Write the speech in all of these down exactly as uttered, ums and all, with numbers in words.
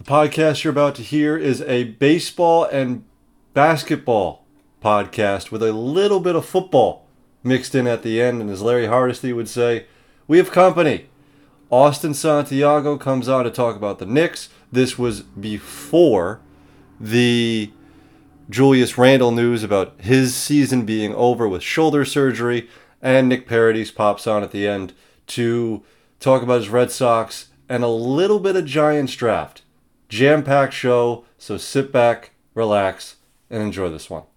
podcast you're about to hear is a baseball and basketball podcast with a little bit of football mixed in at the end. And as Larry Hardesty would say, we have company. Austin Santiago comes on to talk about the Knicks. This was before the Julius Randle news about his season being over with shoulder surgery. And Nick Paradis pops on at the end to talk about his Red Sox and a little bit of Giants draft. Jam-packed show, so sit back, relax, and enjoy this one.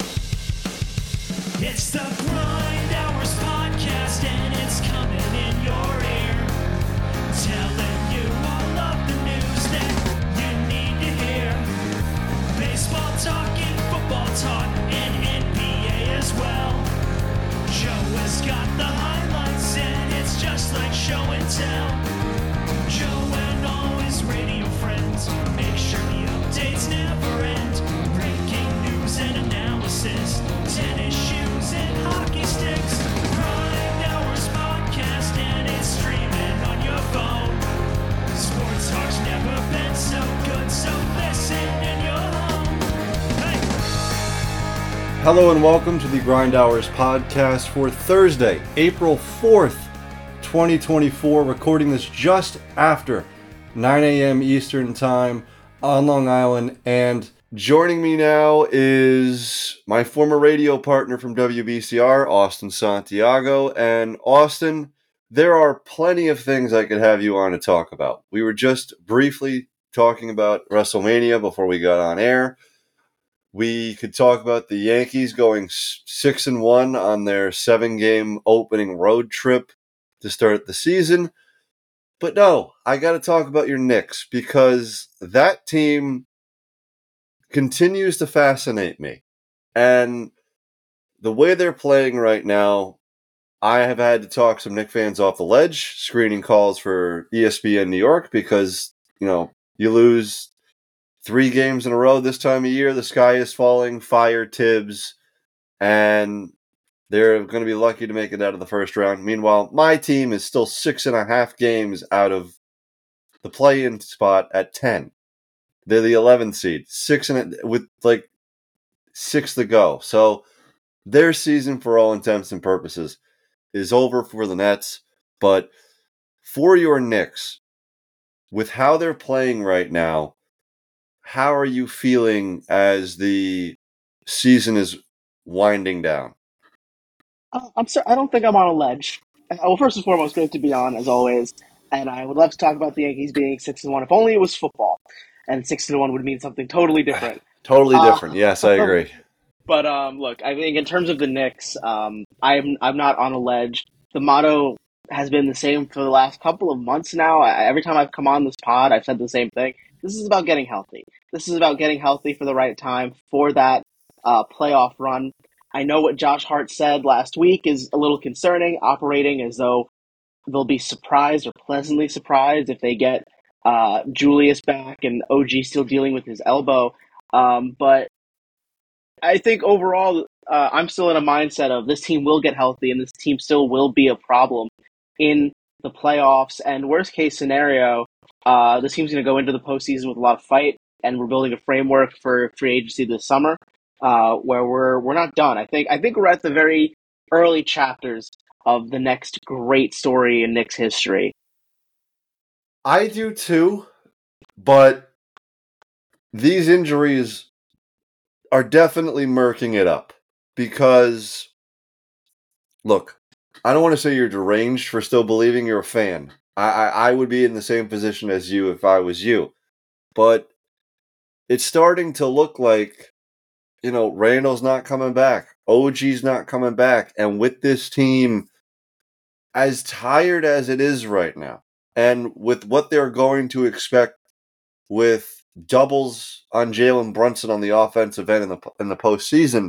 It's the Grind Hours Podcast, and it's coming in your ear. Telling you all of the news that you need to hear. Baseball talking, football talk, and N B A as well. Joe has got the highlights, and it's just like show and tell. Joe and all his radio friends, make sure the updates never end. Breaking news and analysis, tennis shoes and hockey sticks. Grind Hours Podcast, and it's streaming on your phone. Sports talk's never been so good, so listen in your home. Hey! Hello and welcome to the Grind Hours Podcast for Thursday, April fourth, twenty twenty-four. Recording this just after nine a.m. Eastern Time on Long Island. And joining me now is my former radio partner from W B C R, Austin Santiago. And Austin, there are plenty of things I could have you on to talk about. We were just briefly talking about WrestleMania before we got on air. We could talk about the Yankees going six and one on their seven-game opening road trip to start the season. But no, I got to talk about your Knicks because that team continues to fascinate me. And the way they're playing right now, I have had to talk some Knicks fans off the ledge, screening calls for E S P N New York because, you know, you lose three games in a row this time of year, the sky is falling, fire Tibbs, and they're going to be lucky to make it out of the first round. Meanwhile, my team is still six and a half games out of the play-in spot at ten. They're the eleventh seed, six and with like six to go. So their season, for all intents and purposes, is over for the Nets. But for your Knicks, with how they're playing right now, how are you feeling as the season is winding down? Uh, I'm sorry, I don't think I'm on a ledge. Uh, Well, first and foremost, great to be on as always, and I would love to talk about the Yankees being six and one. If only it was football, and six and one would mean something totally different. Totally Uh, different. Yes, I agree. but um, look, I think in terms of the Knicks, um, I'm I'm not on a ledge. The motto has been the same for the last couple of months now. I, every time I've come on this pod, I've said the same thing. This is about getting healthy. This is about getting healthy for the right time for that uh, playoff run. I know what Josh Hart said last week is a little concerning, operating as though they'll be surprised or pleasantly surprised if they get uh, Julius back and O G still dealing with his elbow. Um, but I think overall, uh, I'm still in a mindset of this team will get healthy and this team still will be a problem in the playoffs. And worst case scenario, uh, this team's going to go into the postseason with a lot of fight, and we're building a framework for free agency this summer, uh, where we're we're not done. I think I think we're at the very early chapters of the next great story in Knicks history. I do too, but these injuries are definitely murking it up because, look, I don't want to say you're deranged for still believing you're a fan. I, I, I would be in the same position as you if I was you. But it's starting to look like, you know, Randall's not coming back. O G's not coming back. And with this team, as tired as it is right now, and with what they're going to expect with doubles on Jalen Brunson on the offensive end in the in the postseason,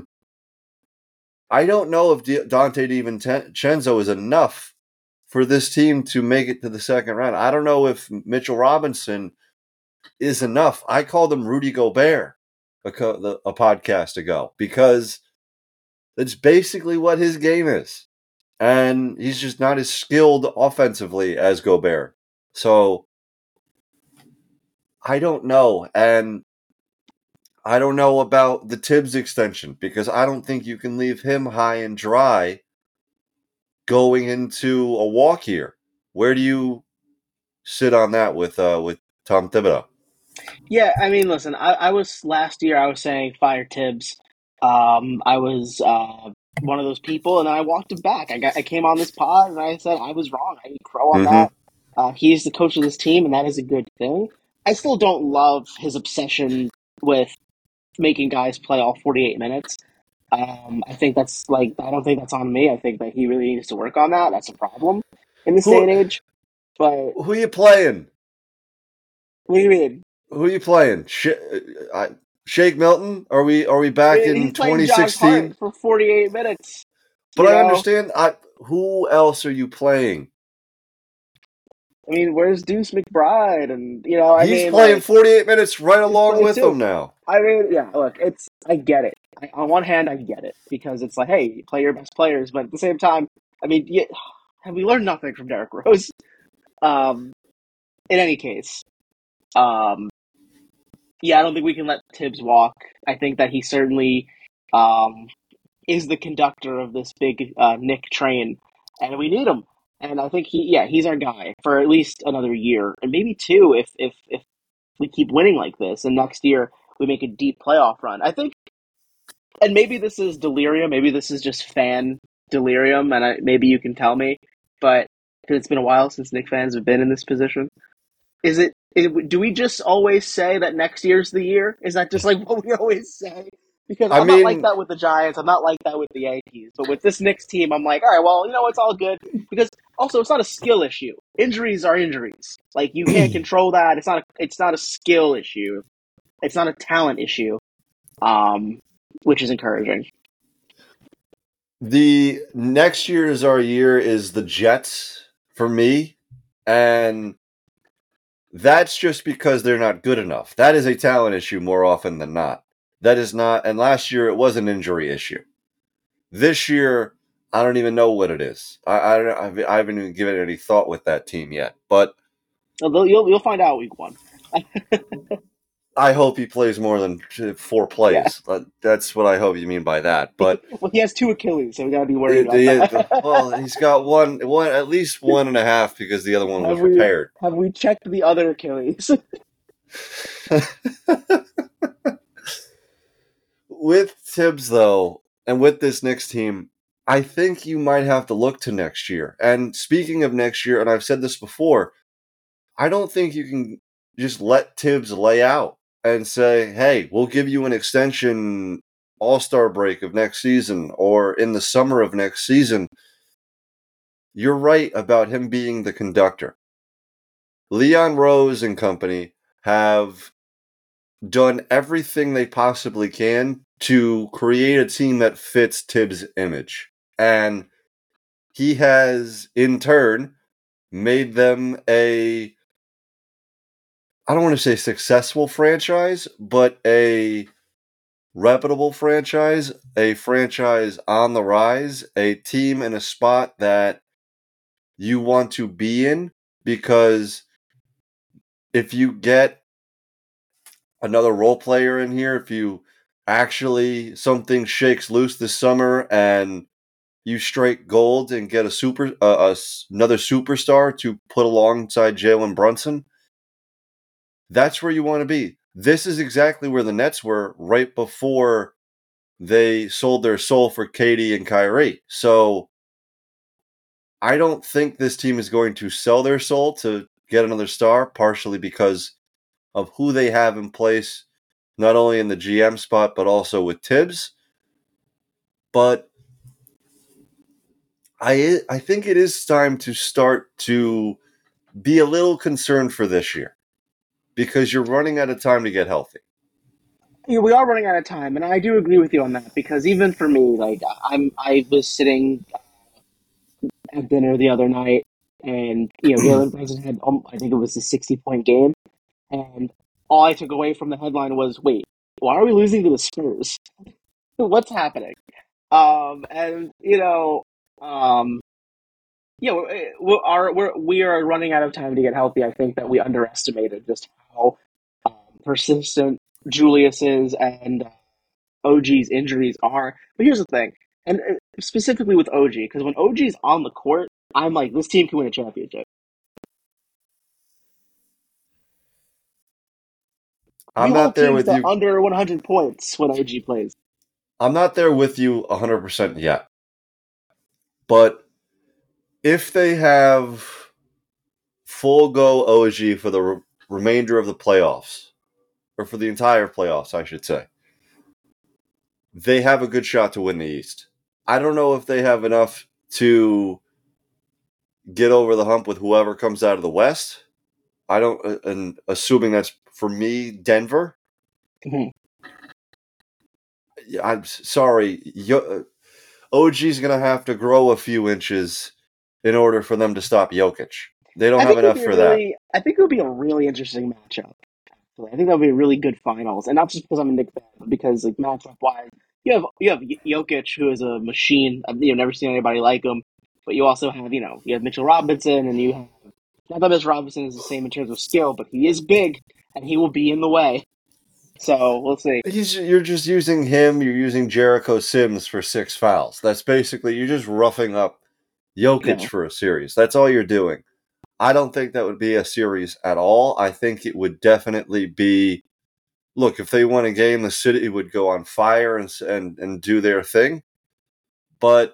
I don't know if D- Dante DiVincenzo is enough for this team to make it to the second round. I don't know if Mitchell Robinson is enough. I called him Rudy Gobert a, co- a podcast ago because that's basically what his game is. And he's just not as skilled offensively as Gobert. So I don't know. And I don't know about the Tibbs extension because I don't think you can leave him high and dry going into a walk year. Where do you sit on that with uh, with Tom Thibodeau? Yeah, I mean, listen, I, I was last year. I was saying fire Tibbs. Um, I was uh, one of those people, and then I walked him back. I got, I came on this pod, and I said I was wrong. I ate crow on Mm-hmm. that. Uh, he's the coach of this team, and that is a good thing. I still don't love his obsession with making guys play all forty-eight minutes. Um, I think that's like I don't think that's on me. I think that he really needs to work on that. That's a problem in this day Who and age. But who you playing? what do you mean? Who are you playing? Sh- uh, Shake Milton? Are we are we I back mean, in he's playing Josh Hart twenty sixteen? for forty-eight minutes. But You I know, understand. I who else are you playing? I mean, where's Deuce McBride? And you know, I He's mean, playing like forty-eight minutes right he's along playing with too. them now. I mean, yeah. Look, it's I get it. I, on one hand, I get it because it's like, hey, you play your best players, but at the same time, I mean, you, have we learned nothing from Derrick Rose? Um, in any case, um, yeah, I don't think we can let Tibbs walk. I think that he certainly um, is the conductor of this big uh, Nick train, and we need him. And I think he, yeah, he's our guy for at least another year, and maybe two if if if we keep winning like this, and next year we make a deep playoff run. I think, and maybe this is delirium, maybe this is just fan delirium, and I, maybe you can tell me, but because it's been a while since Nick fans have been in this position. Is it, it? Do we just always say that next year's the year? Is that just like what we always say? Because I I'm not like mean, that with the Giants. I'm not like that with the Yankees. But with this Knicks team, I'm like, all right, well, you know, it's all good. Because also, it's not a skill issue. Injuries are injuries. Like you can't control that. It's not. A, it's not a skill issue. It's not a talent issue. Um, which is encouraging. the next year is our year is the Jets for me, and that's just because they're not good enough. That is a talent issue more often than not. That is not, and last year it was an injury issue. This year, I don't even know what it is. I, I, don't- I haven't even given it any thought with that team yet. But Although you'll you'll find out week one. I hope he plays more than four Yeah. plays. Uh, That's what I hope you mean by that. But Well, he has two Achilles, so we gotta be worried it, about it, well, that. he's got one, one, at least one and a half because the other one have was we repaired. have we checked the other Achilles? With Tibbs, though, and with this next team, I think you might have to look to next year. And speaking of next year, and I've said this before, I don't think you can just let Tibbs lay out and say, hey, we'll give you an extension all-star break of next season or in the summer of next season. You're right about him being the conductor. Leon Rose and company have done everything they possibly can to create a team that fits Tibbs' image. And he has, in turn, made them a, I don't want to say successful franchise, but a reputable franchise, a franchise on the rise, a team in a spot that you want to be in because if you get another role player in here, if you actually something shakes loose this summer and you strike gold and get a super uh, a, another superstar to put alongside Jalen Brunson, that's where you want to be. This is exactly where the Nets were right before they sold their soul for Katie and Kyrie. So I don't think this team is going to sell their soul to get another star, partially because of who they have in place, not only in the G M spot, but also with Tibbs. But I I think it is time to start to be a little concerned for this year because you're running out of time to get healthy. Yeah, we are running out of time, and I do agree with you on that because even for me, like I'm, I was sitting at dinner the other night, and you know, Jalen Brunson had, um, I think it was a sixty point game, and all I took away from the headline was, wait, why are we losing to the Spurs? What's happening? Um, and you know, um, yeah, we're, we're, our, we're we are running out of time to get healthy. I think that we underestimated just how persistent Julius's and uh, O G's injuries are. But here's the thing, and uh, specifically with O G, because when O G's on the court, I'm like, this team can win a championship. We I'm hold not there teams with to you. under one hundred points when O G plays. I'm not there with you one hundred percent yet. But if they have full go O G for the re- remainder of the playoffs, or for the entire playoffs, I should say, they have a good shot to win the East. I don't know if they have enough to get over the hump with whoever comes out of the West. I don't, uh, and assuming that's for me, Denver. Mhm. Yeah, I'm s- sorry. Yo, uh, O G's going to have to grow a few inches in order for them to stop Jokic. They don't I have think it would enough be a for that. really, I think it would be a really interesting matchup. Actually. I think that would be a really good finals, and not just because I'm a Knicks fan, but because like matchup wise, you have you have Jokic, who is a machine. I've you know, never seen anybody like him. But you also have you know you have Mitchell Robinson, and you have not that Mitchell Robinson is the same in terms of skill, but he is big, and he will be in the way. So we'll see. He's, you're just using him. You're using Jericho Sims for six fouls. That's basically, you're just roughing up Jokic Yeah. for a series. That's all you're doing. I don't think that would be a series at all. I think it would definitely be, look, if they won a game, the city would go on fire and and, and do their thing. But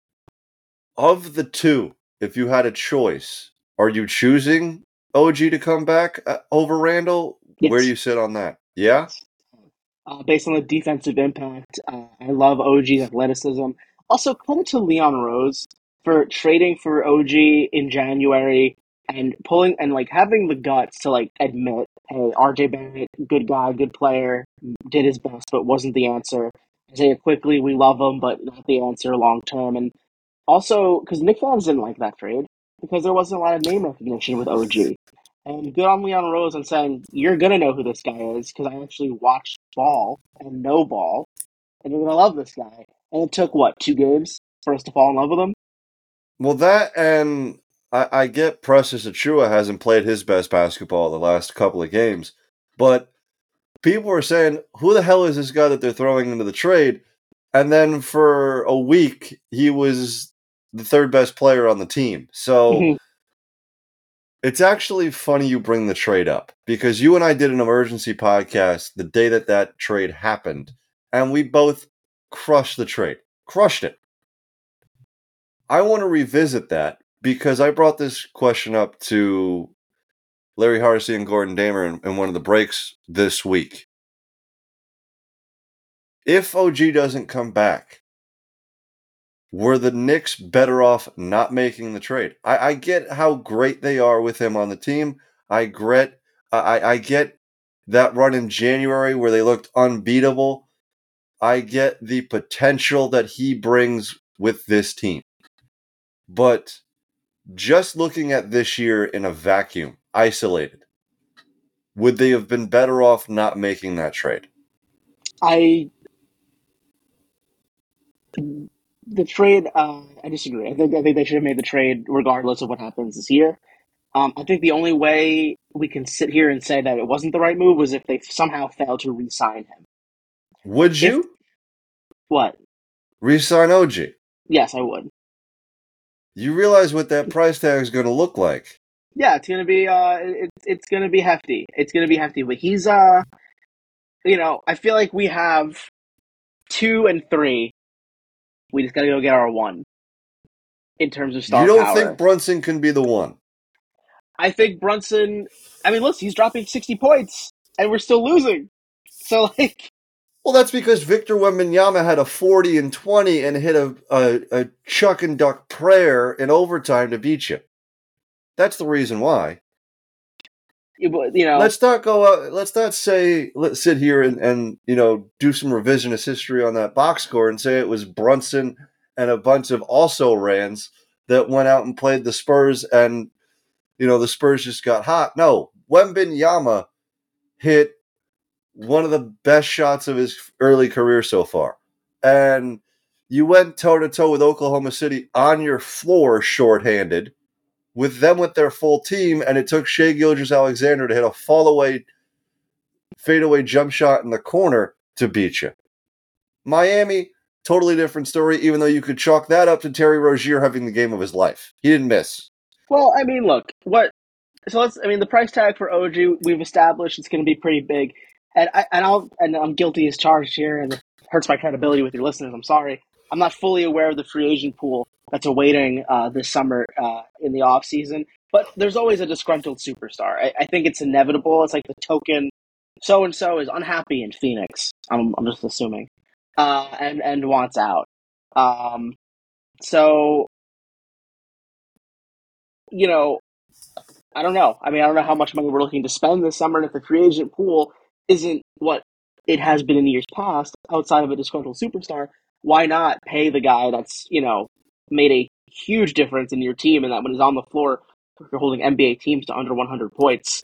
of the two, if you had a choice, are you choosing O G to come back uh, over Randall? Where do Yes. you sit on that? Yeah? Uh, based on the defensive impact, uh, I love O G's athleticism. Also, credit to Leon Rose for trading for O G in January and pulling and like having the guts to like admit, hey, R J Barrett, good guy, good player, did his best, but wasn't the answer. Isaiah Quickly, we love him, but not the answer long term. And also, because Nick fans didn't like that trade because there wasn't a lot of name recognition with O G. And good on Leon Rose on saying, you're going to know who this guy is because I actually watch ball and know ball, and you're going to love this guy. And it took, what, two games for us to fall in love with him? Well, that and I, I get Precious Achua hasn't played his best basketball the last couple of games, but people are saying, who the hell is this guy that they're throwing into the trade? And then for a week, he was the third best player on the team. So it's actually funny you bring the trade up because you and I did an emergency podcast the day that that trade happened, and we both crushed the trade. Crushed it. I want to revisit that because I brought this question up to Larry Hardesty and Gordon Damer in, in one of the breaks this week. If O G doesn't come back, were the Knicks better off not making the trade? I, I get how great they are with him on the team. I get, I, I get that run in January where they looked unbeatable. I get the potential that he brings with this team. But just looking at this year in a vacuum, isolated, would they have been better off not making that trade? I the trade. Uh, I disagree. I think I think they should have made the trade regardless of what happens this year. Um, I think the only way we can sit here and say that it wasn't the right move was if they somehow failed to re-sign him. Would If you what? re-sign O G? Yes, I would. You realize what that price tag is going to look like. Yeah, it's gonna be uh, it, it's gonna be hefty. It's gonna be hefty. But he's uh, you know, I feel like we have two and three. We just gotta go get our one in terms of You star don't think power. Brunson can be the one? I think Brunson. I mean, listen, he's dropping sixty points, and we're still losing. So like, Well, that's because Victor Wembanyama had a forty and twenty and hit a, a, a chuck and duck prayer in overtime to beat you. That's the reason why. you know, Let's not go out. Let's not say, let's sit here and, and, you know, do some revisionist history on that box score and say it was Brunson and a bunch of also Rans that went out and played the Spurs and, you know, the Spurs just got hot. No, Wembanyama hit one of the best shots of his early career so far. And you went toe-to-toe with Oklahoma City on your floor shorthanded with them with their full team, and it took Shai Gilgeous-Alexander to hit a fall-away fadeaway jump shot in the corner to beat you. Miami, totally different story, even though you could chalk that up to Terry Rozier having the game of his life. He didn't miss. Well, I mean, look, what? So let's. I mean, the price tag for O G we've established it's going to be pretty big, and I and I'll and I'm guilty as charged here, and it hurts my credibility with your listeners. I'm sorry. I'm not fully aware of the free agent pool that's awaiting uh, this summer uh, in the off season, but there's always a disgruntled superstar. I, I think it's inevitable. It's like the token. So and so is unhappy in Phoenix. I'm I'm just assuming, uh, and and wants out. Um, so you know. I don't know. I mean, I don't know how much money we're looking to spend this summer, and if the free agent pool isn't what it has been in years past, outside of a disgruntled superstar, why not pay the guy that's, you know, made a huge difference in your team and that when he's on the floor, you're holding N B A teams to under one hundred points?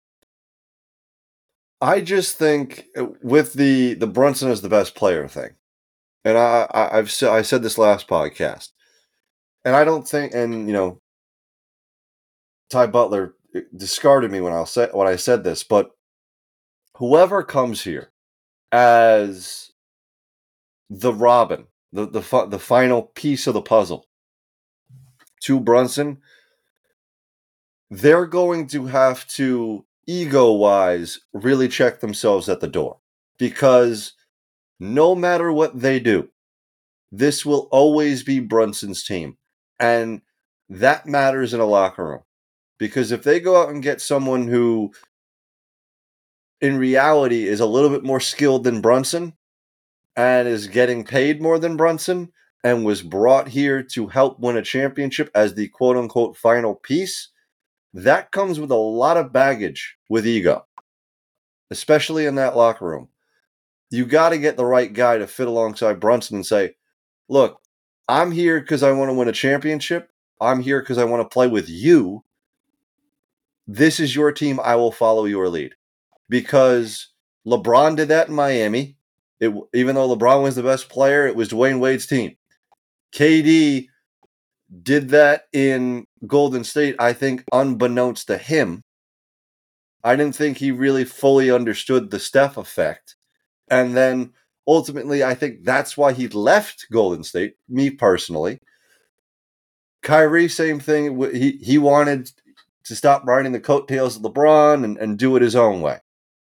I just think with the, the Brunson is the best player thing, and I, I, I've I said this last podcast, and I don't think, and, you know, Ty Butler discarded me when I said when I said this, but whoever comes here as the Robin, the the the final piece of the puzzle to Brunson, they're going to have to ego-wise really check themselves at the door, because no matter what they do, this will always be Brunson's team, and that matters in a locker room. Because if they go out and get someone who, in reality, is a little bit more skilled than Brunson and is getting paid more than Brunson and was brought here to help win a championship as the quote-unquote final piece, that comes with a lot of baggage with ego, especially in that locker room. You got to get the right guy to fit alongside Brunson and say, look, I'm here because I want to win a championship. I'm here because I want to play with you. This is your team. I will follow your lead. Because LeBron did that in Miami. It, even though LeBron was the best player, it was Dwayne Wade's team. K D did that in Golden State, I think, unbeknownst to him. I didn't think he really fully understood the Steph effect. And then, ultimately, I think that's why he left Golden State, me personally. Kyrie, same thing. He, he wanted to stop riding the coattails of LeBron and, and do it his own way.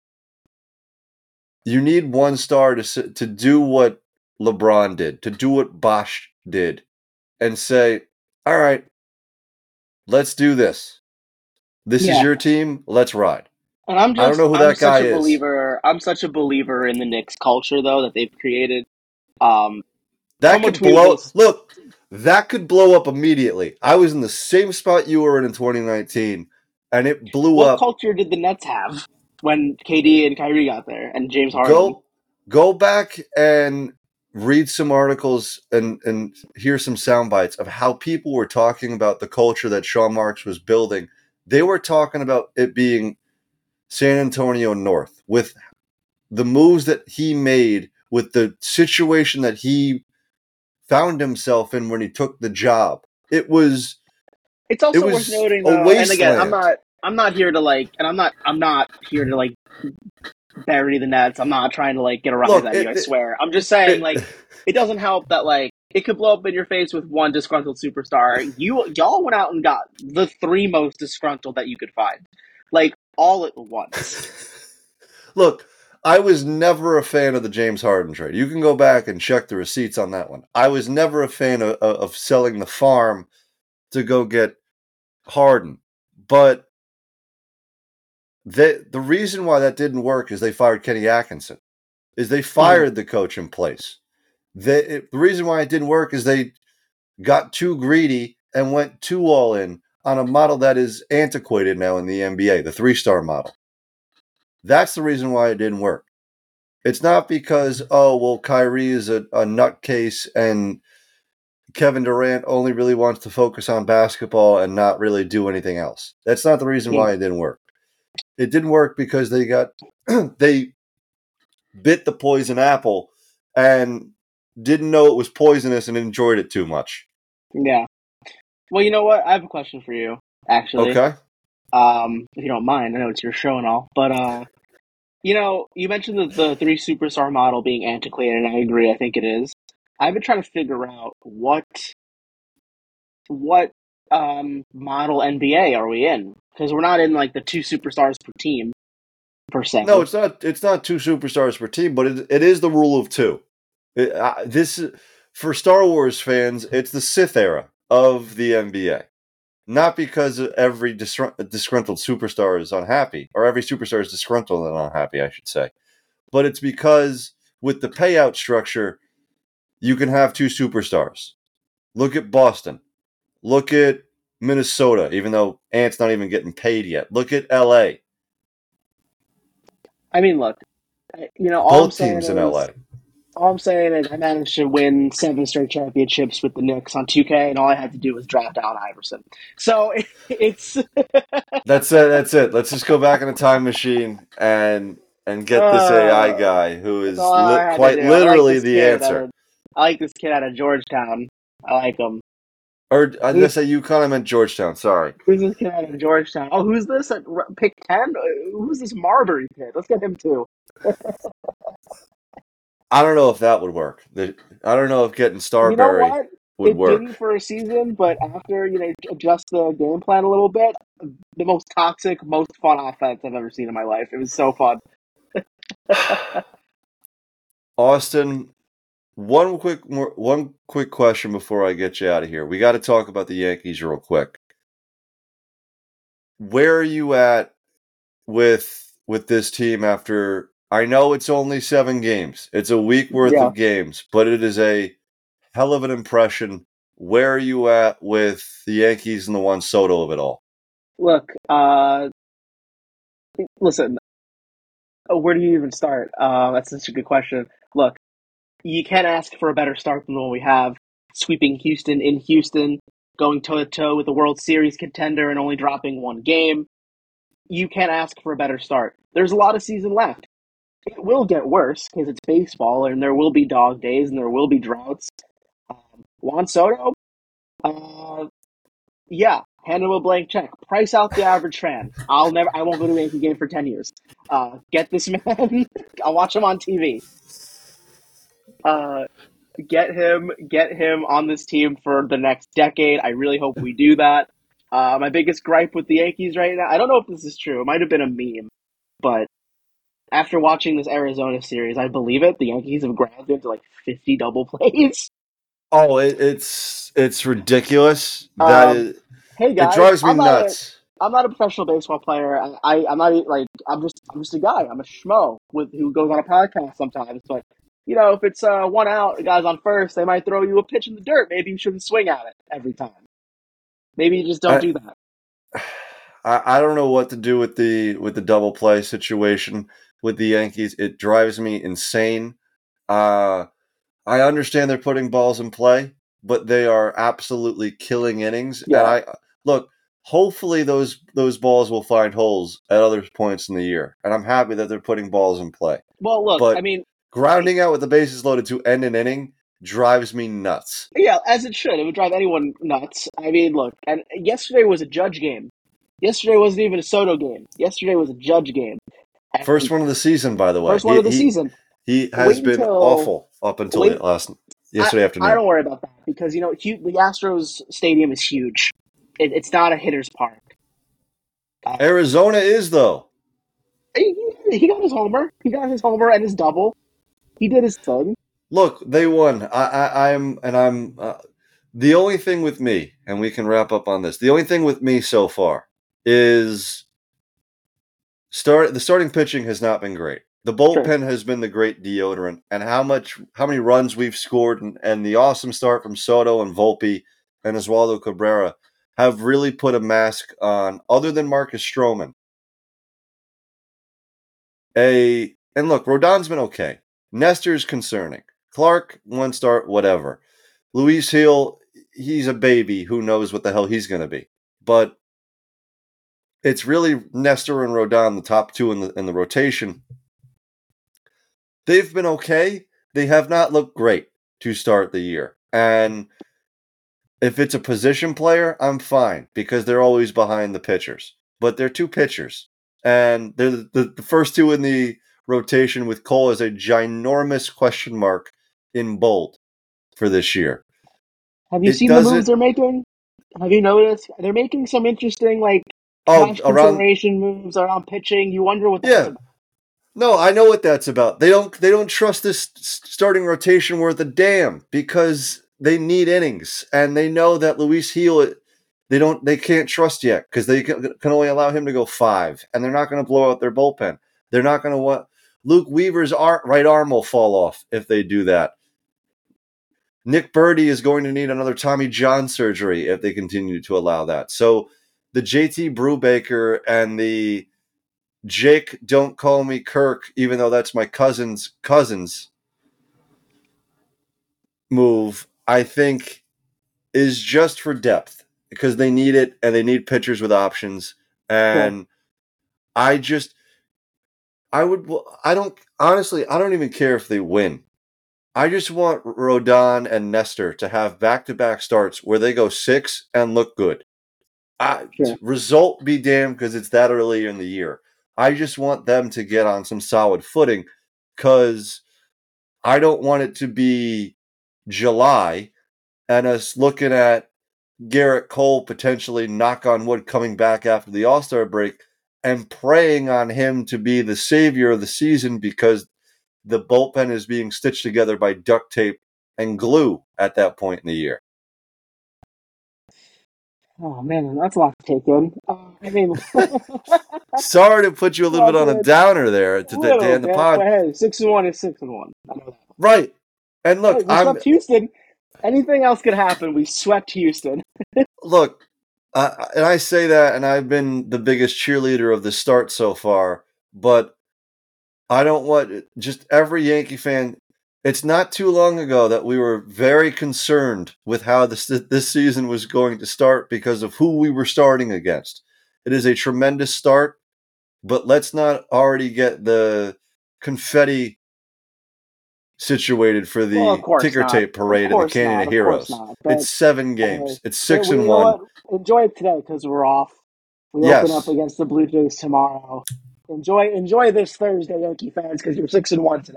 You need one star to to do what LeBron did, to do what Bosh did, and say, all right, let's do this. This Yeah. is your team. Let's ride. And I'm just, I don't know who I'm that such guy a is. believer. I'm such a believer in the Knicks culture, though, that they've created. Um, That someone could tweeted blow. this. Look, that could blow up immediately. I was in the same spot you were in in twenty nineteen, and it blew What up. culture did the Nets have when K D and Kyrie got there and James Harden? Go, go back and read some articles and, and hear some sound bites of how people were talking about the culture that Sean Marks was building. They were talking about it being San Antonio North, with the moves that he made, with the situation that he found himself in when he took the job. It was It's also it was worth noting, a though, and again, I'm wasteland. not, I'm not here to like, and I'm not, I'm not here to like bury the Nets. I'm not trying to like get a rise Look, out of it- you. I it- swear. I'm just saying, it- like, it doesn't help that like it could blow up in your face with one disgruntled superstar. You y'all went out and got the three most disgruntled that you could find, like all at once. Look, I was never a fan of the James Harden trade. You can go back and check the receipts on that one. I was never a fan of, of selling the farm to go get Harden. But the, the reason why that didn't work is they fired Kenny Atkinson, is they fired the coach in place. They, it, the reason why it didn't work is they got too greedy and went too all in on a model that is antiquated now in the N B A, the three-star model. That's the reason why it didn't work. It's not because, oh, well, Kyrie is a, a nutcase and Kevin Durant only really wants to focus on basketball and not really do anything else. That's not the reason why it didn't work. It didn't work because they got they bit the poison apple and didn't know it was poisonous and enjoyed it too much. Yeah. Well, you know what? I have a question for you, actually. Okay. Um, if you don't mind, I know it's your show and all, but uh, You know, you mentioned the, the three superstar model being antiquated, and I agree. I think it is. I've been trying to figure out what what um model N B A are we in? Because we're not in like the two superstars per team per se. No, it's not. It's not two superstars per team, but it, it is the rule of two. It, uh, this for Star Wars fans, it's the Sith era of the N B A. Not because every disgr- disgruntled superstar is unhappy, or every superstar is disgruntled and unhappy, I should say. But it's because with the payout structure, you can have two superstars. Look at Boston. Look at Minnesota, even though Ant's not even getting paid yet. Look at L A. I mean, look, you know, all I'm Both saying teams in is L A. all I'm saying is I managed to win seven straight championships with the Knicks on two K, and all I had to do was draft Allen Iverson. So it's That's it. That's it. Let's just go back in a time machine and and get this A I uh, guy who that's is all li- I had to quite do. I like literally this the kid. Out answer. of, I like this kid out of Georgetown. I like him. Or I was gonna Who's say UConn. I meant Georgetown. Sorry. who's this kid out of Georgetown? Oh, who's this at r- pick ten? Who's this Marbury kid? Let's get him too. I don't know if that would work. The- I don't know if getting You know Starberry what? would It didn't work. for a season, but after you know adjust the game plan a little bit, the most toxic, most fun offense I've ever seen in my life. It was so fun. Austin, one quick more, one quick question before I get you out of here. We got to talk about the Yankees real quick. Where are you at with with this team after? I know it's only seven games. It's a week worth Yeah. of games, but it is a hell of an impression. Where are you at with the Yankees and the Juan Soto of it all? Look, uh, listen. uh, Where do you even start? Uh, that's such a good question. Look, you can't ask for a better start than the one we have. Sweeping Houston in Houston, going toe to toe with the World Series contender, and only dropping one game. You can't ask for a better start. There's a lot of season left. It will get worse because it's baseball, and there will be dog days, and there will be droughts. Um, Juan Soto, uh, yeah, hand him a blank check. Price out the average fan. I'll never, I won't go to a Yankee game for ten years. Uh, get this man. I'll watch him on T V. Uh, get him, get him on this team for the next decade. I really hope we do that. Uh, my biggest gripe with the Yankees right now, I don't know if this is true. It might have been a meme, but after watching this Arizona series, I believe it. The Yankees have grounded into like fifty double plays. Oh, it, it's it's ridiculous. That Um, is, hey it guys, drives me I'm not a nuts. I'm not a professional baseball player. I, I I'm not like I'm just I'm just a guy. I'm a schmo with who goes on a podcast sometimes. But you know, if it's uh, one out, the guy's on first, they might throw you a pitch in the dirt. Maybe you shouldn't swing at it every time. Maybe you just don't I, do that. I I don't know what to do with the with the double play situation with the Yankees. It drives me insane. Uh, I understand they're putting balls in play, but they are absolutely killing innings. And Yeah. I look, hopefully those those balls will find holes at other points in the year. And I'm happy that they're putting balls in play. Well, look, I But mean, grounding out with the bases loaded to end an inning drives me nuts. yeah, as it should. It would drive anyone nuts. I mean, look, and yesterday was a Judge game. Yesterday wasn't even a Soto game. Yesterday was a Judge game. And First one of the season, by the way. first one He of the he season. he has Wait been until awful up until wait. last I, yesterday I afternoon. don't worry about that because you know hu- the Astros stadium is huge. It, it's not a hitter's park. Uh, Arizona is though. he, he got his homer. He got his homer and his double. He did his thing. Look, they won. I, I I'm and I'm uh, the only thing with me, and we can wrap up on this. The only thing with me so far is start the starting pitching has not been great. The bullpen Sure. has been the great deodorant, and how much how many runs we've scored, and, and the awesome start from Soto and Volpe and Oswaldo Cabrera have really put a mask on, other than Marcus Stroman. A and look, Rodon's been okay. Nestor's concerning. Clark, one start, whatever. Luis Hill, he's a baby. Who knows what the hell he's going to be? But it's really Nestor and Rodon, the top two in the in the rotation. They've been okay. They have not looked great to start the year. And if it's a position player, I'm fine because they're always behind the pitchers. But they're two pitchers. And they're the, the, the first two in the rotation with Cole as a ginormous question mark in bold for this year. Have you It seen the moves doesn't- they're making? Have you noticed? They're making some interesting, like, Oh, cash around consideration moves around pitching. You wonder what that's yeah. about. No, I know what that's about. They don't they don't trust this starting rotation worth a damn because they need innings and they know that Luis Gil they don't they can't trust yet because they can, can only allow him to go five and they're not going to blow out their bullpen. They're not going to want Luke Weaver's ar- right arm will fall off if they do that. Nick Birdie is going to need another Tommy John surgery if they continue to allow that. So the J T Brubaker and the Jake, don't call me Kirk, even though that's my cousin's cousin's move, I think is just for depth because they need it and they need pitchers with options. And Sure. I just, I would, I don't, honestly, I don't even care if they win. I just want Rodon and Nestor to have back-to-back starts where they go six and look good. I, Sure. Result be damned because it's that early in the year. I just want them to get on some solid footing because I don't want it to be July and us looking at Garrett Cole potentially, knock on wood, coming back after the All-Star break and praying on him to be the savior of the season because the bullpen is being stitched together by duct tape and glue at that point in the year. Oh man, that's a lot to take in. Uh, I mean, Sorry to put you a little Well, bit on a but- downer there a to the little day in the bit, pod. but hey, six and one is six and one. I know that. Right. And look, Hey, we I'm swept Houston. Anything else could happen. We swept Houston. look, uh, and I say that, and I've been the biggest cheerleader of the start so far, but I don't want just every Yankee fan. It's not too long ago that we were very concerned with how this this season was going to start because of who we were starting against. It is a tremendous start, but let's not already get the confetti situated for the Well, of course ticker not. tape parade Of in the course Canyon not. of Of course Heroes. not. But, It's seven games. uh, it's six we- and you know one. what? Enjoy it today because we're off. We Yes. open up against the Blue Jays tomorrow. Enjoy enjoy this Thursday, Yankee fans, because you're six and one today.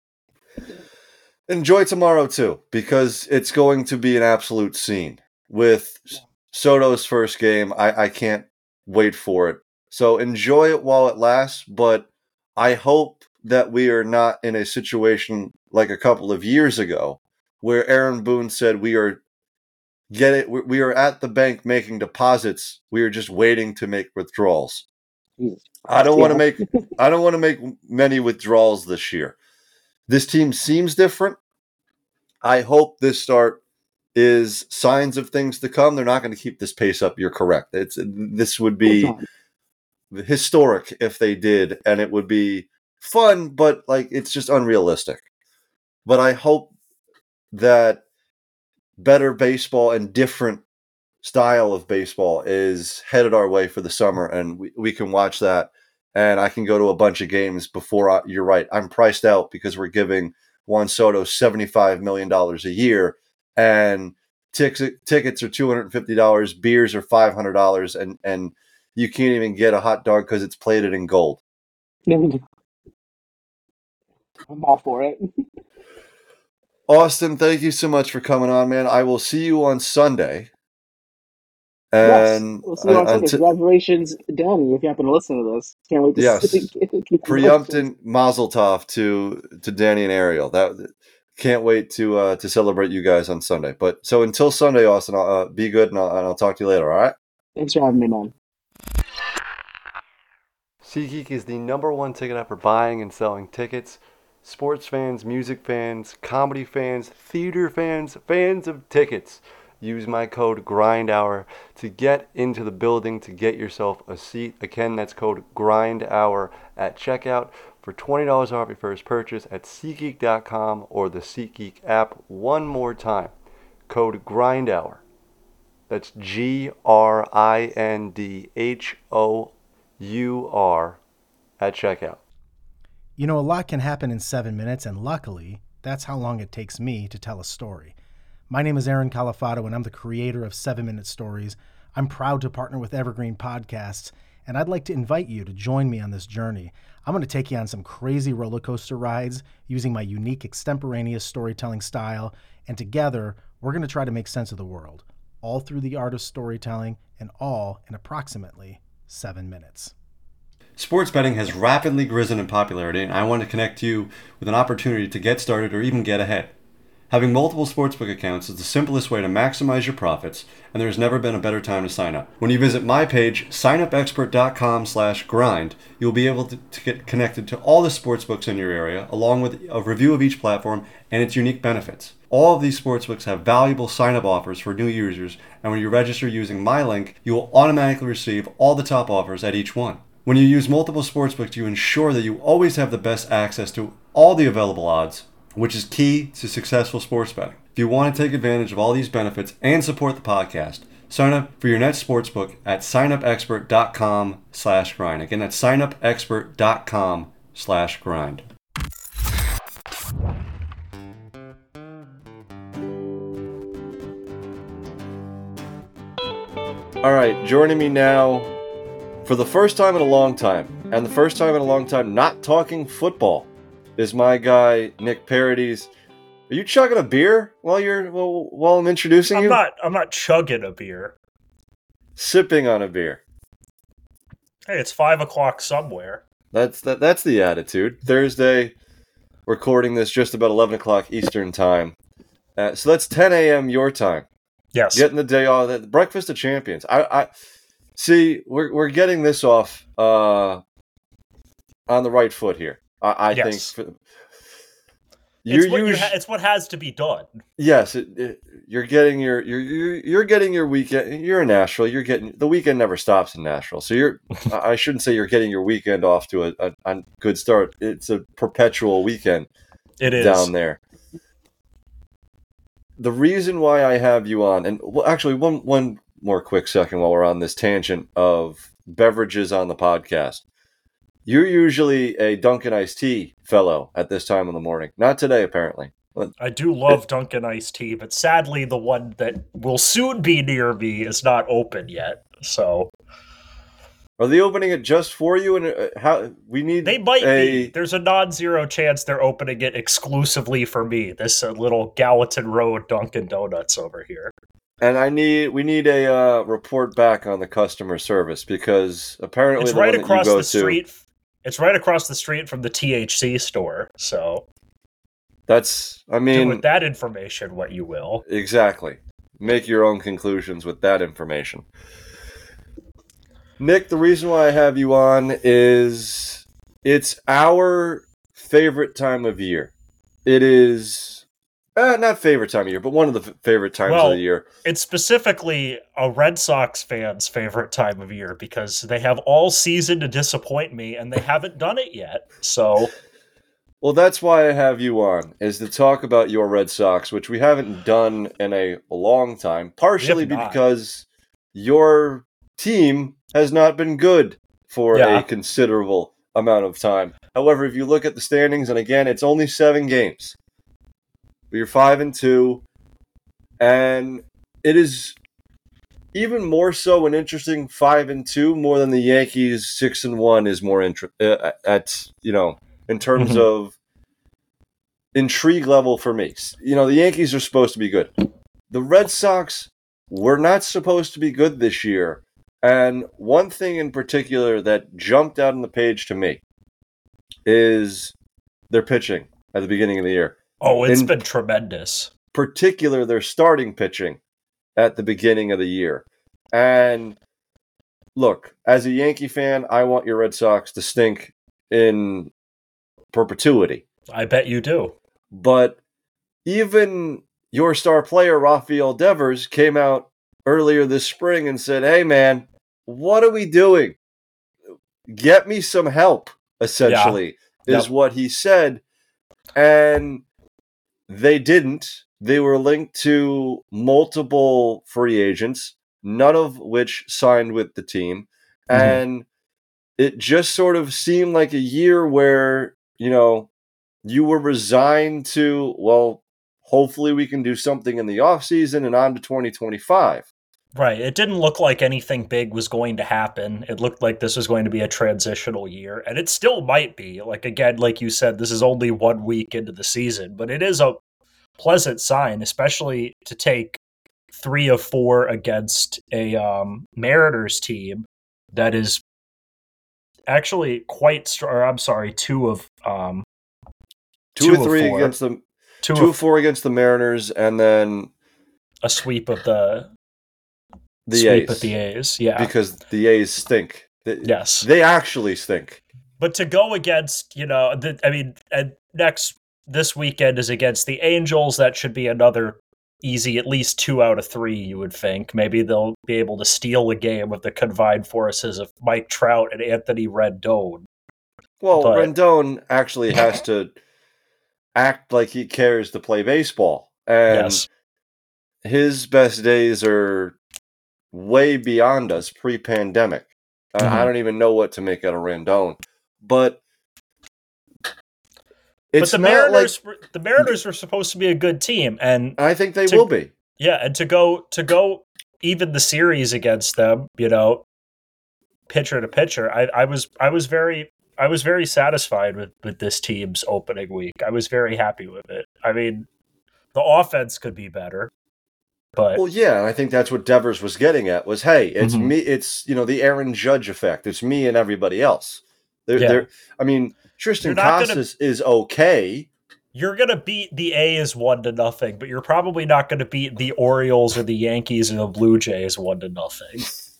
Enjoy tomorrow too, because it's going to be an absolute scene with Soto's first game. I, I can't wait for it. So enjoy it while it lasts, but I hope that we are not in a situation like a couple of years ago where Aaron Boone said we are get it we are at the bank making deposits. We are just waiting to make withdrawals. Jesus. I don't want to Yeah. make I don't want to make many withdrawals this year. This team seems different. I hope this start is signs of things to come. They're not going to keep this pace up. You're correct. It's this would be historic if they did, and it would be fun, but like it's just unrealistic. But I hope that better baseball and different style of baseball is headed our way for the summer, and we, we can watch that. And I can go to a bunch of games before I, you're right. I'm priced out because we're giving Juan Soto seventy-five million dollars a year, and t- tickets are two hundred fifty dollars, beers are five hundred dollars, and, and you can't even get a hot dog because it's plated in gold. I'm all for it. Austin, thank you so much for coming on, man. I will see you on Sunday. Yes. And We'll see you on uh, Sunday. until- Congratulations, Danny, if you happen to listen to this. Can't wait to Yes. see congratulations. preempting Mazel Tov to to Danny and Ariel. That can't wait to uh, to celebrate you guys on Sunday. But so until Sunday, Austin, I'll, uh, be good, and I'll, and I'll talk to you later. All right. Thanks for having me, man. SeatGeek is the number one ticket app for buying and selling tickets. Sports fans, music fans, comedy fans, theater fans, fans of tickets. Use my code GRINDHOUR to get into the building to get yourself a seat. Again, that's code GRINDHOUR at checkout for twenty dollars off your first purchase at SeatGeek dot com or the SeatGeek app. One more time, code GRINDHOUR. That's G R I N D H O U R at checkout. You know, a lot can happen in seven minutes, and luckily, that's how long it takes me to tell a story. My name is Aaron Califato, and I'm the creator of seven minute Stories. I'm proud to partner with Evergreen Podcasts, and I'd like to invite you to join me on this journey. I'm going to take you on some crazy roller coaster rides using my unique extemporaneous storytelling style, and together we're going to try to make sense of the world, all through the art of storytelling, and all in approximately seven minutes. Sports betting has rapidly risen in popularity, and I want to connect you with an opportunity to get started or even get ahead. Having multiple sportsbook accounts is the simplest way to maximize your profits, and there's never been a better time to sign up. When you visit my page, signupexpert.com slash grind, you'll be able to, to get connected to all the sportsbooks in your area, along with a review of each platform and its unique benefits. All of these sportsbooks have valuable sign-up offers for new users, and when you register using my link, you will automatically receive all the top offers at each one. When you use multiple sportsbooks, you ensure that you always have the best access to all the available odds, which is key to successful sports betting. If you want to take advantage of all these benefits and support the podcast, sign up for your next sportsbook at signupexpert.com slash grind. Again, that's signupexpert.com slash grind. All right, joining me now for the first time in a long time, and the first time in a long time not talking football, is my guy Nick Parodies. Are you chugging a beer while you're while, while I'm introducing I'm you? not. I'm not chugging a beer. Sipping on a beer. Hey, it's five o'clock somewhere. That's that. That's the attitude. Thursday, recording this just about eleven o'clock Eastern time. Uh, so that's ten a.m. your time. Yes. Getting the day off. The breakfast of champions. I, I see. We're we're getting this off uh, on the right foot here. I, I Yes. think. For, It's what, you us- ha- it's what has to be done. Yes, it, it, you're getting your you're, you're you're getting your weekend. You're in Nashville. You're getting the weekend never stops in Nashville. So you're. I shouldn't say you're getting your weekend off to a, a, a good start. It's a perpetual weekend It is. down there. The reason why I have you on, and well, actually, one one more quick second while we're on this tangent of beverages on the podcast. You're usually a Dunkin' iced tea fellow at this time in the morning. Not today, apparently. I do love Dunkin' iced tea, but sadly, the one that will soon be near me is not open yet. So Are they opening it just for you? And uh, how we need they might a, be. There's a non-zero chance they're opening it exclusively for me. This uh, little Gallatin Road Dunkin' Donuts over here. and I need we need a uh, report back on the customer service because apparently It's the right one that across you go the street. It's right across the street from the T H C store. So to, that's I do mean with that information what you will. exactly. Make your own conclusions with that information. Nick, the reason why I have you on is it's our favorite time of year. It is uh, not favorite time of year, but one of the f- favorite times Well, of the year. It's specifically a Red Sox fan's favorite time of year because they have all season to disappoint me and they haven't done it yet. So Well, that's why I have you on, is to talk about your Red Sox, which we haven't done in a long time, partially not. because your team has not been good for Yeah. a considerable amount of time. However, if you look at the standings, and again, it's only seven games, but you're five and two, and it is even more so an interesting five and two more than the Yankees six and one is more inter- uh, at you know in terms Mhm. of intrigue level for me. You know, the Yankees are supposed to be good. The Red Sox were not supposed to be good this year. And one thing in particular that jumped out on the page to me is their pitching at the beginning of the year. oh, it's In- been tremendous. Particular their starting pitching at the beginning of the year. And look, as a Yankee fan, I want your Red Sox to stink in perpetuity. I bet you do. But even your star player, Rafael Devers, came out earlier this spring and said, hey, man, what are we doing? Get me some help, essentially, Yeah. is Yep. what he said. And they didn't. They were linked to multiple free agents, none of which signed with the team. Mhm. And it just sort of seemed like a year where, you know, you were resigned to, well, hopefully we can do something in the offseason and on to twenty twenty-five. Right. It didn't look like anything big was going to happen. It looked like this was going to be a transitional year, and it still might be. Like, again, like you said, this is only one week into the season, but it is a pleasant sign, especially to take three of four against a um, Mariners team that is actually quite strong. I'm sorry, two of um, two, two or three of four. against the two, two of or four against the Mariners, and then a sweep of the the sweep A's. of the A's. Yeah, Because the A's stink. They, yes, they actually stink. but to go against, you know, the, I mean, and next this weekend is against the Angels. That should be another easy, at least two out of three, you would think. Maybe they'll be able to steal a game with the combined forces of Mike Trout and Anthony Rendon. Well, But- Rendon actually has to act like he cares to play baseball. And Yes. his best days are way beyond us pre-pandemic. I- Mhm. I don't even know what to make out of Rendon. But it's but the not Mariners, like... were, the Mariners were supposed to be a good team, and I think they to- will be. yeah, and to go to go even the series against them, you know, pitcher to pitcher, I, I was I was very I was very satisfied with, with this team's opening week. I was very happy with it. I mean, the offense could be better, but Well, yeah, and I think that's what Devers was getting at was, hey, it's Mhm. me, it's, you know, the Aaron Judge effect. It's me and everybody else. They're, Yeah. they're, I mean, Tristan You're not gonna- Casas is okay. you're gonna beat the A's one to nothing, but you're probably not gonna beat the Orioles or the Yankees or the Blue Jays one to nothing.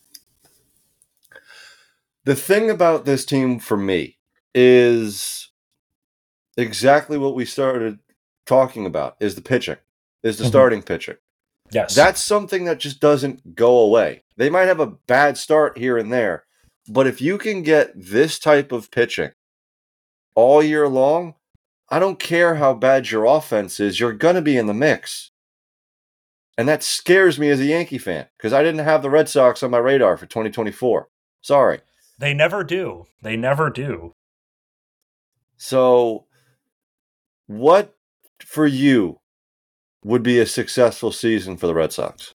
The thing about this team for me is exactly what we started talking about is the pitching, is the Mhm. starting pitching. Yes, That's something that just doesn't go away. They might have a bad start here and there, but if you can get this type of pitching all year long, I don't care how bad your offense is, you're going to be in the mix. And that scares me as a Yankee fan because I didn't have the Red Sox on my radar for twenty twenty-four. Sorry. they never do. They never do. So, what for you would be a successful season for the Red Sox?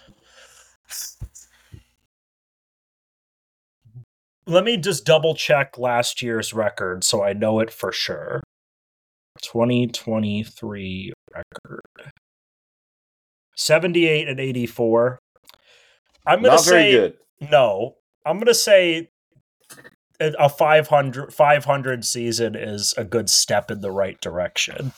Let me just double check last year's record so I know it for sure. twenty twenty-three record. seventy-eight and eighty-four. I'm going to Not very say good. no. I'm going to say a five hundred, five hundred season is a good step in the right direction.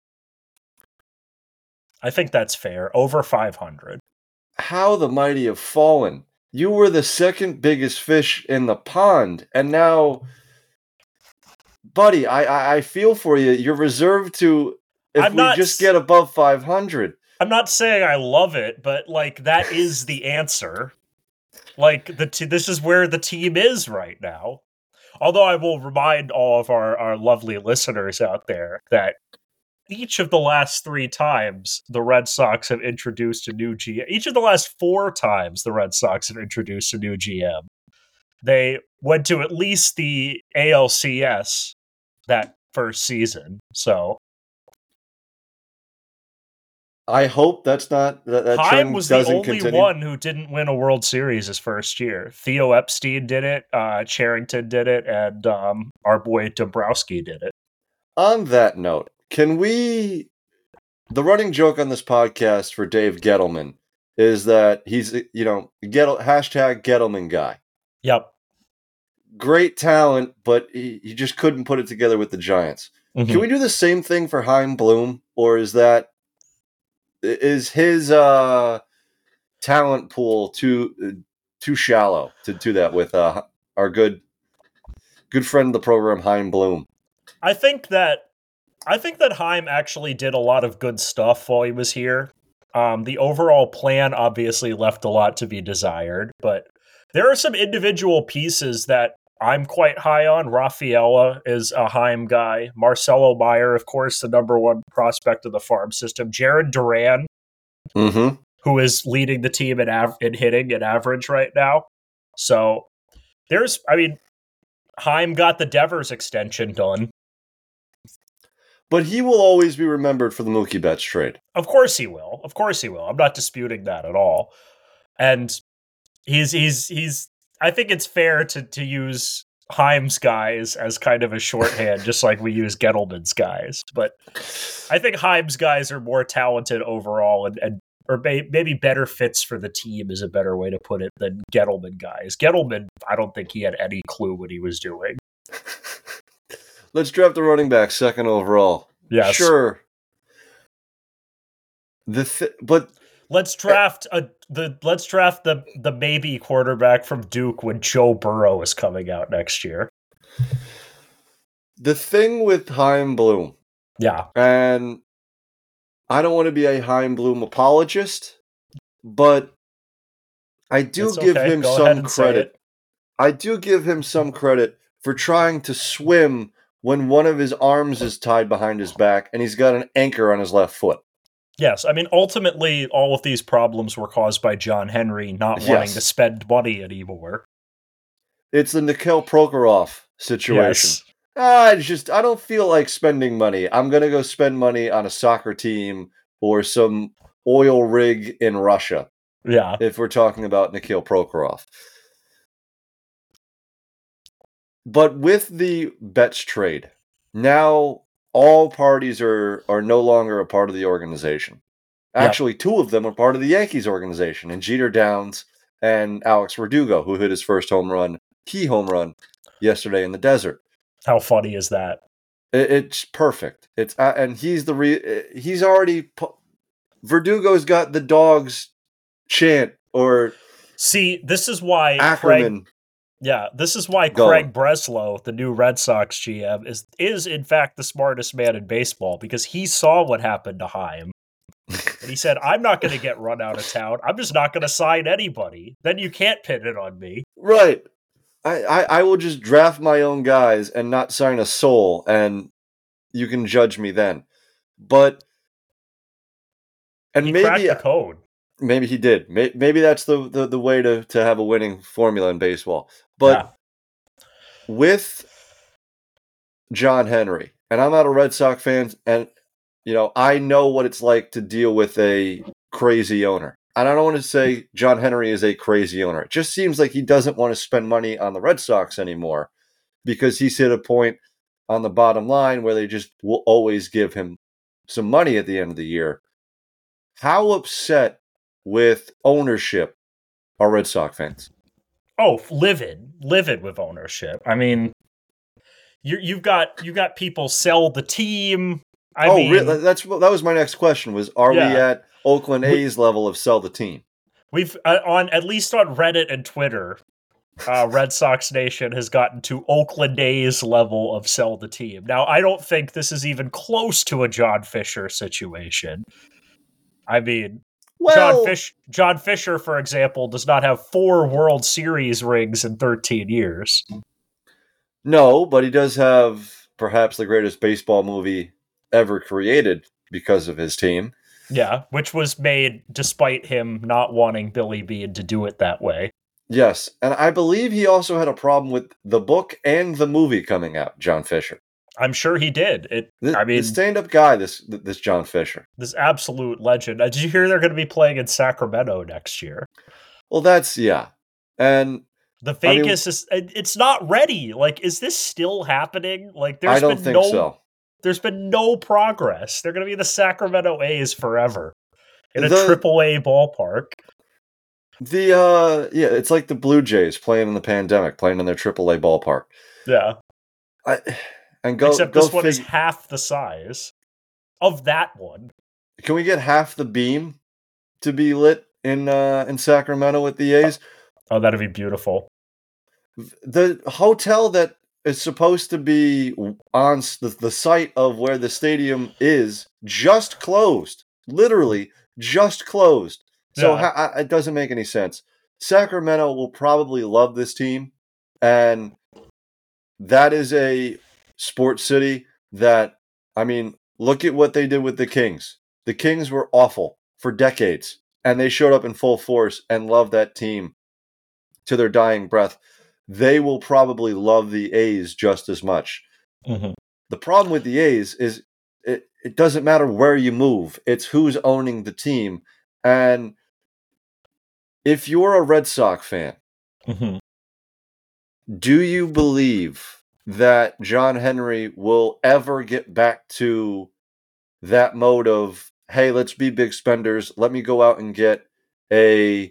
I think that's fair. Over five hundred. How the mighty have fallen. You were the second biggest fish in the pond, and now, buddy, I I, I feel for you. You're reserved to if I'm we not just s- get above five hundred. I'm not saying I love it, but like that is the answer. Like the t- this is where the team is right now. Although I will remind all of our, our lovely listeners out there that each of the last three times the Red Sox have introduced a new G M, each of the last four times the Red Sox have introduced a new G M, they went to at least the A L C S that first season. So I hope that's not that, that Heim trend was the doesn't only continue. one who didn't win a World Series his first year. Theo Epstein did it, uh, Charrington did it, and um, our boy Dombrowski did it. On that note, can we? The running joke on this podcast for Dave Gettleman is that he's you know Gettle, hashtag Gettleman guy. Yep. Great talent, but he, he just couldn't put it together with the Giants. Mhm. Can we do the same thing for Heim Bloom, or is that is his uh, talent pool too too shallow to do that with uh, our good good friend of the program, Heim Bloom? I think that I think that Heim actually did a lot of good stuff while he was here. Um, the overall plan obviously left a lot to be desired, but there are some individual pieces that I'm quite high on. Rafaela is a Heim guy. Marcelo Meyer, of course, the number one prospect of the farm system. Jared Duran, Mm-hmm. who is leading the team in, av- in hitting and average right now. So there's, I mean, Heim got the Devers extension done. But he will always be remembered for the Mookie Betts trade. Of course he will. Of course he will. I'm not disputing that at all. and he's he's he's. I think it's fair to to use Heim's guys as kind of a shorthand, just like we use Gettleman's guys. But I think Heim's guys are more talented overall, and, and or may, maybe better fits for the team is a better way to put it than Gettleman guys. Gettleman, I don't think he had any clue what he was doing. Let's draft the running back second overall. Yes. Sure. The th- but let's draft a the let's draft the the maybe quarterback from Duke when Joe Burrow is coming out next year. The thing with Chaim Bloom, yeah, and I don't want to be a Chaim Bloom apologist, but I do it's give okay. him Go ahead some and say credit. it. I do give him some credit for trying to swim when one of his arms is tied behind his back and he's got an anchor on his left foot. Yes, I mean, ultimately, all of these problems were caused by John Henry not Yes. wanting to spend money anymore. It's the Nikhil Prokhorov situation. Yes. Ah, I just I don't feel like spending money. I'm gonna go spend money on a soccer team or some oil rig in Russia. Yeah. If we're talking about Nikhil Prokhorov. But with the Betts trade, now all parties are, are no longer a part of the organization. Actually, yep. two of them are part of the Yankees organization, and Jeter Downs and Alex Verdugo, who hit his first home run, key home run, yesterday in the desert. How funny is that? It, it's perfect. It's uh, and he's the re, he's already Verdugo's got the dogs chant or see. This is why Ackerman. Craig, Yeah, this is why Go Craig on. Breslow, the new Red Sox G M, is is in fact the smartest man in baseball because he saw what happened to Chaim. And he said, I'm not going to get run out of town. I'm just not going to sign anybody. Then you can't pin it on me. Right. I, I, I will just draft my own guys and not sign a soul, and you can judge me then. But and he maybe cracked the code. Maybe he did. Maybe that's the, the, the way to, to have a winning formula in baseball. But yeah. with John Henry, and I'm not a Red Sox fan, and you know I know what it's like to deal with a crazy owner. And I don't want to say John Henry is a crazy owner. It just seems like he doesn't want to spend money on the Red Sox anymore because he's hit a point on the bottom line where they just will always give him some money at the end of the year. How upset with ownership are Red Sox fans? Oh, livid, livid with ownership. I mean, you you've got you got people sell the team. I oh, mean, really? That's that was my next question. Was are yeah. we at Oakland A's we, level of sell the team? We've uh, on at least on Reddit and Twitter, uh, Red Sox Nation has gotten to Oakland A's level of sell the team. Now, I don't think this is even close to a John Fisher situation. I mean. Well, John, Fish, John Fisher, for example, does not have four World Series rings in thirteen years. No, but he does have perhaps the greatest baseball movie ever created because of his team. Yeah, which was made despite him not wanting Billy Beane to do it that way. Yes, and I believe he also had a problem with the book and the movie coming out, John Fisher. I'm sure he did. It. This, I mean, stand-up guy, this this John Fisher, this absolute legend. Uh, did you hear they're going to be playing in Sacramento next year? Well, that's yeah, and the Vegas I mean, is. It's not ready. Like, is this still happening? Like, there's I don't been think no, so. There's been no progress. They're going to be the Sacramento A's forever in a the, triple A ballpark. The uh, yeah, it's like the Blue Jays playing in the pandemic, playing in their triple A ballpark. Yeah, I. And go, Except go this one fig- is half the size of that one. Can we get half the beam to be lit in uh, in Sacramento with the A's? Oh, that'd be beautiful. The hotel that is supposed to be on the, the site of where the stadium is just closed. Literally just closed. So Yeah. ha- it doesn't make any sense. Sacramento will probably love this team, and that is a sports city that, I mean, look at what they did with the Kings. The Kings were awful for decades, and they showed up in full force and loved that team to their dying breath. They will probably love the A's just as much. Mm-hmm. The problem with the A's is it, it doesn't matter where you move. It's who's owning the team. And if you're a Red Sox fan, Mm-hmm. do you believe that John Henry will ever get back to that mode of, hey, let's be big spenders. Let me go out and get a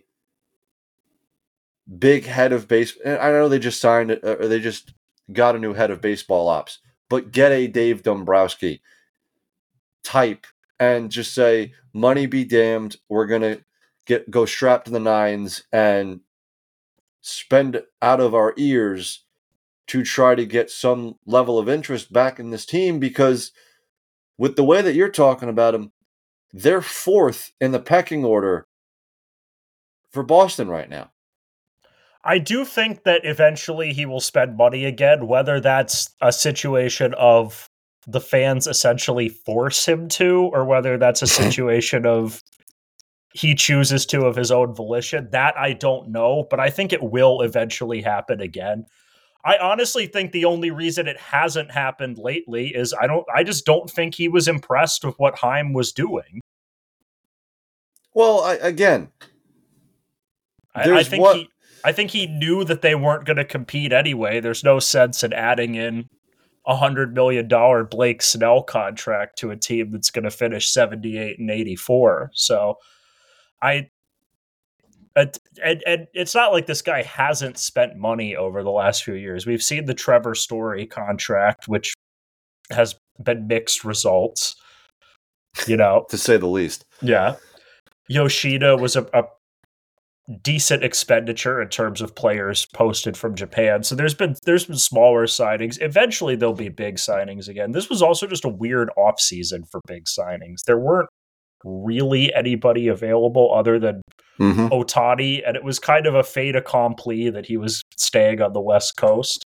big head of base. I know they just signed it, or they just got a new head of baseball ops, but get a Dave Dombrowski type and just say, money be damned. We're going to get go strapped to the nines and spend out of our ears to try to get some level of interest back in this team, because with the way that you're talking about them, they're fourth in the pecking order for Boston right now. I do think that eventually he will spend money again, whether that's a situation of the fans essentially force him to, or whether that's a situation of he chooses to of his own volition. That I don't know, but I think it will eventually happen again. I honestly think the only reason it hasn't happened lately is I don't I just don't think he was impressed with what Heim was doing. Well, I, again, I, I there's think what he I think he knew that they weren't going to compete anyway. There's no sense in adding in a hundred million dollar Blake Snell contract to a team that's going to finish seventy-eight and eighty-four. So I And, and and it's not like this guy hasn't spent money over the last few years. We've seen the Trevor Story contract, which has been mixed results. You know, to say the least. yeah. Yoshida was a, a decent expenditure in terms of players posted from Japan. So there's been there's been smaller signings. Eventually there'll be big signings again. This was also just a weird off season for big signings. There weren't really anybody available other than Mm-hmm. Otani, and it was kind of a fait accompli that he was staying on the West Coast.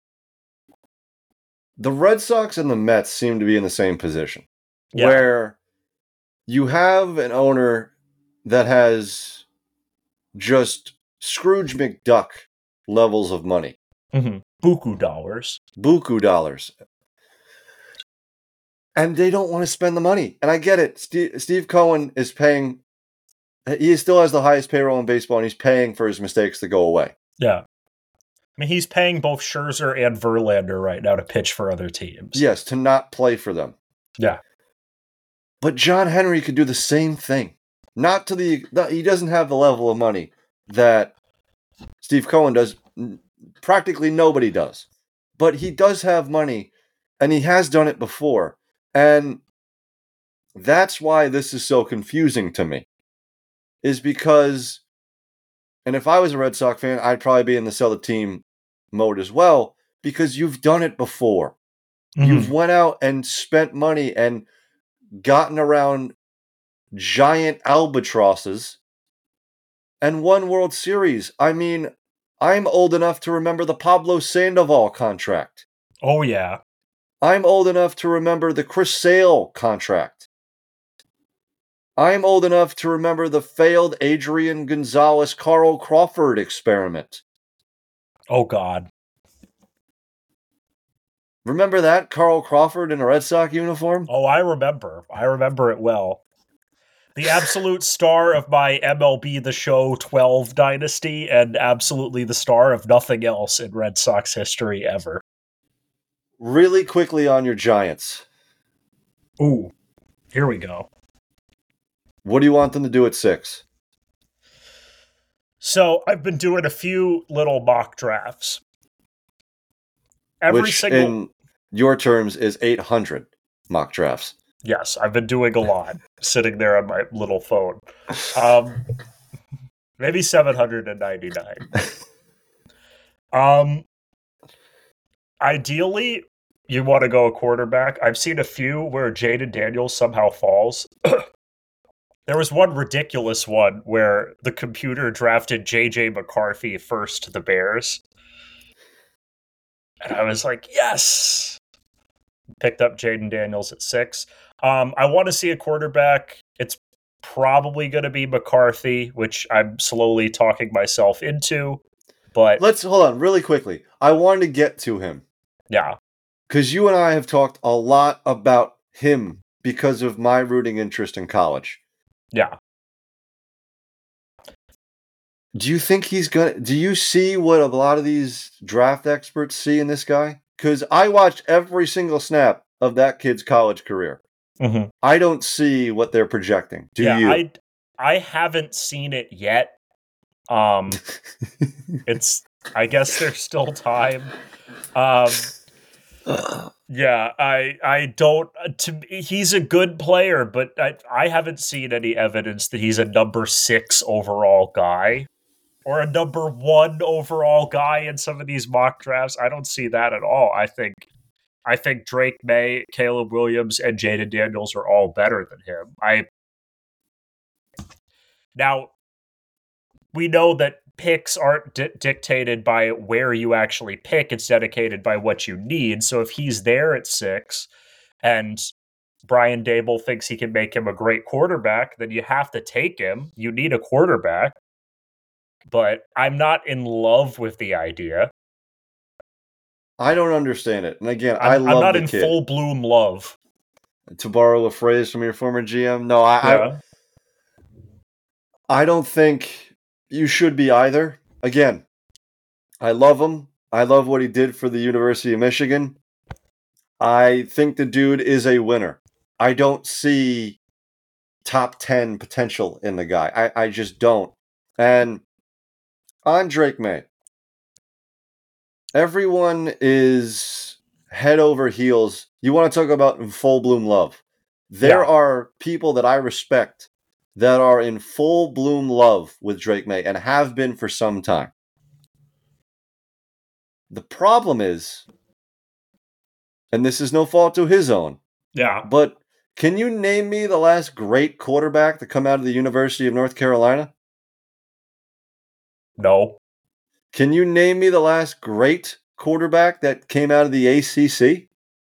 The Red Sox and the Mets seem to be in the same position, Yeah. where you have an owner that has just Scrooge McDuck levels of money. Mm-hmm. Buku dollars. Buku dollars. And they don't want to spend the money. And I get it. Steve, Steve Cohen is paying... He still has the highest payroll in baseball, and he's paying for his mistakes to go away. Yeah. I mean, he's paying both Scherzer and Verlander right now to pitch for other teams. Yes, to not play for them. Yeah. But John Henry could do the same thing. Not to the... He doesn't have the level of money that Steve Cohen does. Practically nobody does. But he does have money, and he has done it before. And that's why this is so confusing to me. Is because, and if I was a Red Sox fan, I'd probably be in the sell the team mode as well, because you've done it before. Mm-hmm. You've went out and spent money and gotten around giant albatrosses and won World Series. I mean, I'm old enough to remember the Pablo Sandoval contract. Oh, yeah. I'm old enough to remember the Chris Sale contract. I'm old enough to remember the failed Adrian Gonzalez Carl Crawford experiment. Oh, God. Remember that? Carl Crawford in a Red Sox uniform? Oh, I remember. I remember it well. The absolute star of my M L B The Show twelve dynasty, and absolutely the star of nothing else in Red Sox history ever. Really quickly on your Giants. Ooh, here we go. What do you want them to do at six? So I've been doing a few little mock drafts. Every Which, single in your terms, is eight hundred mock drafts. Yes, I've been doing a lot, sitting there on my little phone. Um, maybe seven hundred ninety-nine. Um, ideally, you want to go a quarterback. I've seen a few where Jaden Daniels somehow falls. There was one ridiculous one where the computer drafted J J McCarthy first to the Bears. And I was like, yes! Picked up Jaden Daniels at six. Um, I want to see a quarterback. It's probably going to be McCarthy, which I'm slowly talking myself into. But Let's hold on really quickly. I wanted to get to him yeah, because you and I have talked a lot about him because of my rooting interest in college. yeah. Do you think he's gonna? Do you see what a lot of these draft experts see in this guy? Because I watched every single snap of that kid's college career. Mm-hmm. I don't see what they're projecting. Do yeah, you? I I haven't seen it yet. Um, it's I guess there's still time. Um, yeah, I I don't. Uh, to he's a good player, but I I haven't seen any evidence that he's a number six overall guy. Or a number one overall guy in some of these mock drafts. I don't see that at all. I think I think Drake May, Caleb Williams, and Jaden Daniels are all better than him. I now we know that picks aren't di- dictated by where you actually pick; it's dedicated by what you need. So if he's there at six, and Brian Dable thinks he can make him a great quarterback, then you have to take him. You need a quarterback. But I'm not in love with the idea. I don't understand it. And again, I'm, I love I'm not the in kid. full bloom love. To borrow a phrase from your former G M, no, I, Yeah. I, I don't think you should be either. Again, I love him. I love what he did for the University of Michigan. I think the dude is a winner. I don't see top ten potential in the guy. I, I just don't. And on Drake May, everyone is head over heels. You want to talk about in full bloom love. There Yeah. are people that I respect that are in full bloom love with Drake May and have been for some time. The problem is, and this is no fault to his own, Yeah. but can you name me the last great quarterback to come out of the University of North Carolina? No. Can you name me the last great quarterback that came out of the A C C?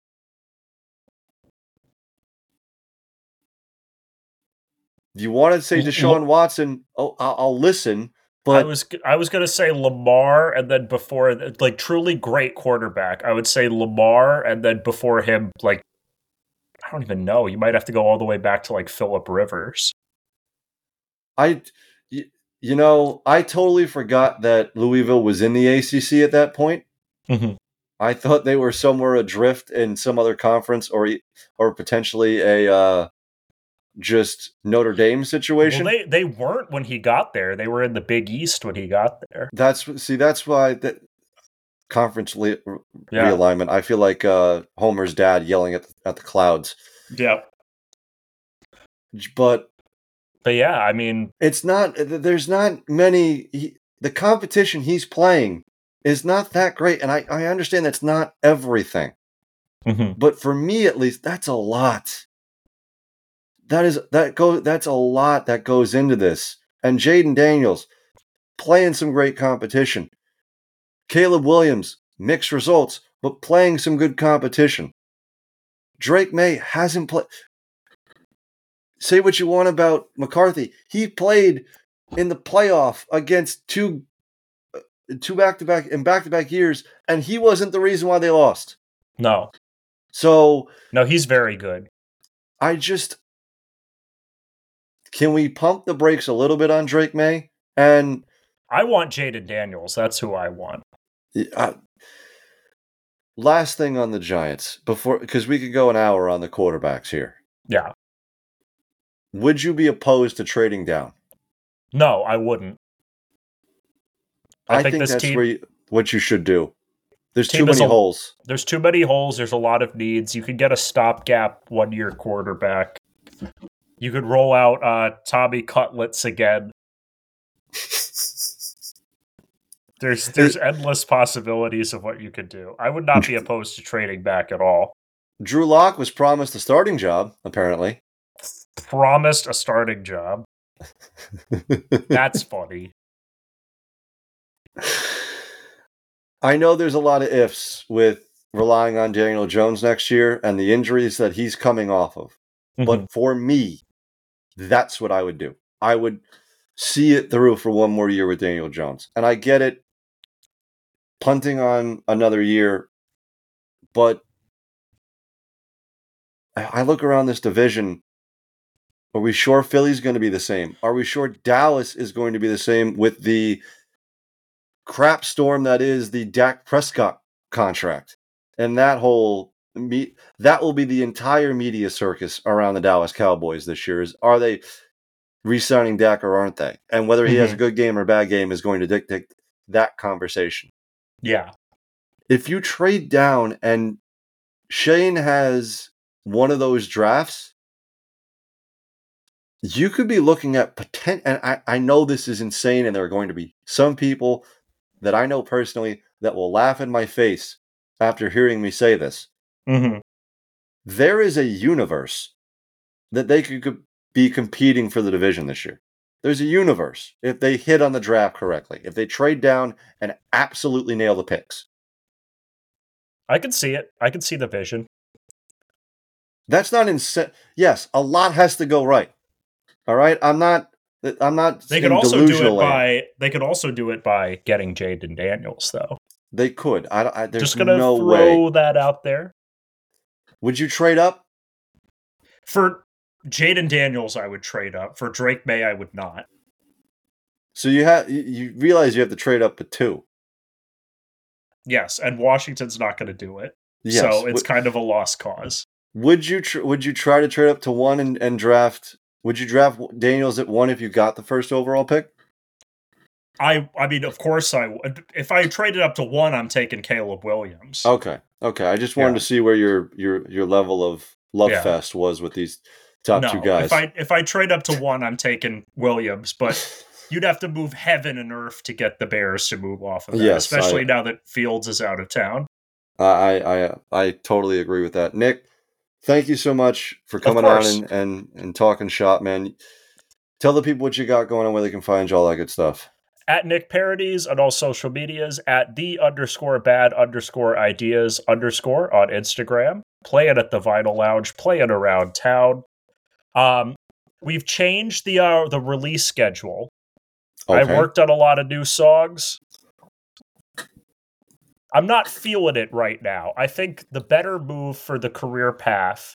Do you want to say Deshaun Watson? Oh, I'll, I'll listen. But I was I was gonna say Lamar, and then before, like, truly great quarterback, I would say Lamar, and then before him, like, I don't even know. You might have to go all the way back to like Phillip Rivers. I, you, you know, I totally forgot that Louisville was in the A C C at that point. Mm-hmm. I thought they were somewhere adrift in some other conference, or or potentially a uh, just Notre Dame situation. Well, they they weren't when he got there. They were in the Big East when he got there. That's see, that's why that conference le- Yeah. realignment. I feel like uh, Homer's dad yelling at the, at the clouds. Yeah. But But yeah, I mean, it's not. There's not many. He, the competition he's playing is not that great, and I, I understand that's not everything. mhm. But for me, at least, that's a lot. That is that goes. That's a lot that goes into this. And Jaden Daniels playing some great competition. Caleb Williams, mixed results, but playing some good competition. Drake May hasn't played. Say what you want about McCarthy. He played in the playoff against two, two back-to-back in back-to-back years, and he wasn't the reason why they lost. No, So no, he's very good. I just can we pump the brakes a little bit on Drake May? And I want Jaden Daniels. That's who I want. uh, last thing on the Giants before, because we could go an hour on the quarterbacks here. Yeah. Would you be opposed to trading down? No, I wouldn't. I, I, think, think, this that's team. where you, what you should do. There's Team too is many a- holes. There's too many holes. There's a lot of needs. You could get a stopgap one-year quarterback. You could roll out uh, Tommy Cutlets again. There's there's endless possibilities of what you could do. I would not be opposed to trading back at all. Drew Lock was promised a starting job, apparently. Promised a starting job. That's funny. I know there's a lot of ifs with relying on Daniel Jones next year and the injuries that he's coming off of. Mhm. But for me, that's what I would do. I would see it through for one more year with Daniel Jones. And I get it, punting on another year, but I I look around this division, Are we sure Philly's going to be the same? Are we sure Dallas is going to be the same with the crap storm that is the Dak Prescott contract? And that whole me- that will be the entire media circus around the Dallas Cowboys this year. Is are they re-signing Dak or aren't they? And whether he Mm-hmm. has a good game or a bad game is going to dictate that conversation. Yeah. If you trade down and Shane has one of those drafts, you could be looking at potent. And I, I know this is insane, and there are going to be some people that I know personally that will laugh in my face after hearing me say this. Mm-hmm. There is a universe that they could be competing for the division this year. There's a universe if they hit on the draft correctly, if they trade down and absolutely nail the picks. I can see it. I can see the vision. That's not insane. Yes, a lot has to go right. All right, I'm not. I'm not. They could in also do it delusional land. by. They could also do it by getting Jaden Daniels, though. They could. I, I there's Just gonna no throw way. that out there. Would you trade up? For Jaden Daniels, I would trade up. For Drake May, I would not. So you have you, you realize you have to trade up to two. Yes, and Washington's not going to do it. Yes. So it's Would- kind of a lost cause. Would you tr- would you try to trade up to one and, and draft? Would you draft Daniels at one if you got the first overall pick? I I mean, of course I would. If I traded up to one, I'm taking Caleb Williams. Okay, okay. I just wanted Yeah. to see where your your your level of love Yeah. fest was with these top no, two guys. if I if I trade up to one, I'm taking Williams, but you'd have to move heaven and earth to get the Bears to move off of that, Yes, especially I- now that Fields is out of town. I I I totally agree with that, Nick. Thank you so much for coming on course. and, and and talking shop, man. Tell the people what you got going on, where they can find you, all that good stuff. At Nick Parodies on all social medias, at the underscore bad underscore ideas underscore on Instagram. Play it at the Vinyl Lounge. Play it around town. Um, we've changed the uh, the release schedule. I Okay. worked on a lot of new songs. I'm not feeling it right now. I think the better move for the career path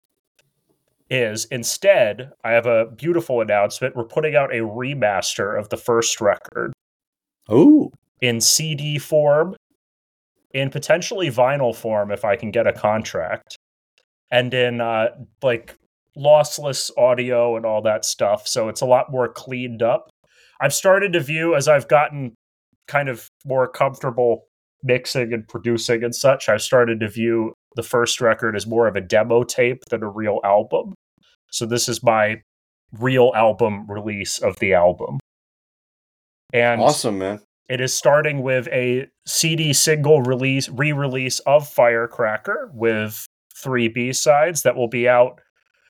is instead, I have a beautiful announcement. We're putting out a remaster of the first record Oh, in C D form, in potentially vinyl form if I can get a contract, and in uh, like lossless audio and all that stuff. So it's a lot more cleaned up. I've started to view, as I've gotten kind of more comfortable mixing and producing and such, I've started to view the first record as more of a demo tape than a real album. So this is my real album release of the album. And awesome, man. it is starting with a C D single release, re-release of Firecracker with three B-sides that will be out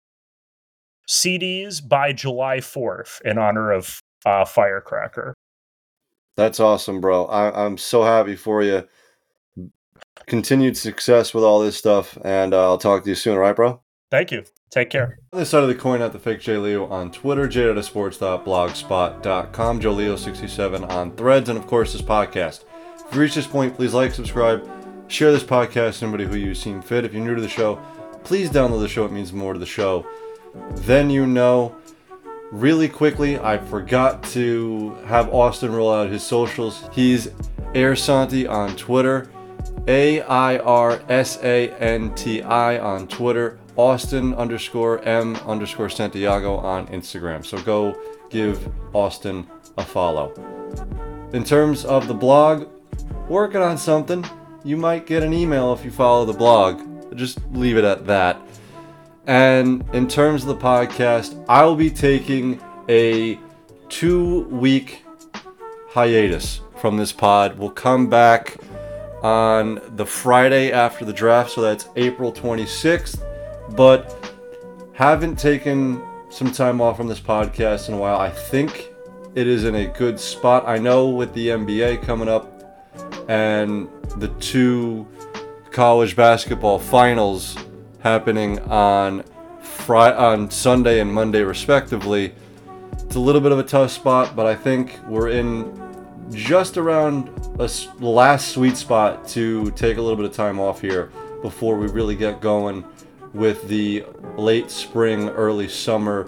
C Ds by July fourth in honor of uh, Firecracker. That's awesome, bro. I, I'm so happy for you. Continued success with all this stuff, and uh, I'll talk to you soon, all right, bro? Thank you. Take care. On this side of the coin, at the fake J Leo on Twitter, j dot sports dot blogspot dot com, Joe Leo sixty-seven on Threads, and of course this podcast. If you reach this point, please like, subscribe, share this podcast to somebody who you seem fit. If you're new to the show, please download the show. It means more to the show than you know. Really quickly, I forgot to have Austin roll out his socials. He's Air Santi on Twitter, A I R S A N T I on Twitter, Austin underscore M underscore Santiago on Instagram. So go give Austin a follow. In terms of the blog, working on something. You might get an email if you follow the blog. Just leave it at that. And in terms of the podcast, I'll be taking a two-week hiatus from this pod. We'll come back on the Friday after the draft, so that's April twenty-sixth. But haven't taken some time off from this podcast in a while. I think it is in a good spot. I know with the N B A coming up and the two college basketball finals happening on Friday, on Sunday and Monday respectively, it's a little bit of a tough spot, but I think we're in just around a s- last sweet spot to take a little bit of time off here before we really get going with the late spring, early summer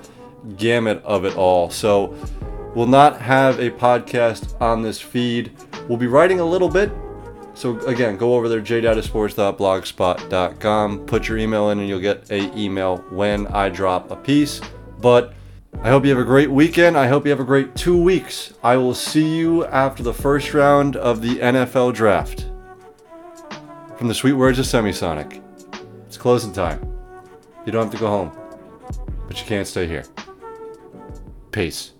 gamut of it all. So we'll not have a podcast on this feed. We'll be writing a little bit. So again, go over there, j data sports dot blogspot dot com. Put your email in and you'll get a email when I drop a piece. But I hope you have a great weekend. I hope you have a great two weeks. I will see you after the first round of the N F L draft. From the sweet words of Semisonic, it's closing time. You don't have to go home, but you can't stay here. Peace.